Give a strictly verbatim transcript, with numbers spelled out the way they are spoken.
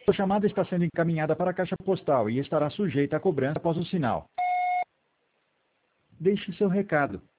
Sua chamada está sendo encaminhada para a caixa postal e estará sujeita a cobrança após o sinal. Deixe seu recado.